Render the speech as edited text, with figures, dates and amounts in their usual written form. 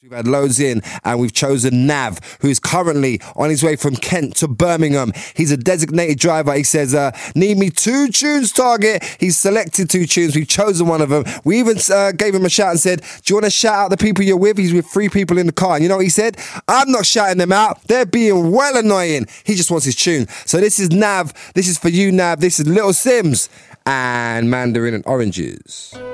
We've had loads in, and we've chosen Nav, who is currently on his way from Kent to Birmingham. He's a designated driver. He says, need me 2 tunes, Target. He's selected 2 tunes. We've chosen one of them. We even gave him a shout and said, do you want to shout out the people you're with? He's with 3 people in the car. And you know what he said? I'm not shouting them out. They're being well annoying. He just wants his tune. So this is Nav. This is for you, Nav. This is Little Sims and Mandarin and Oranges.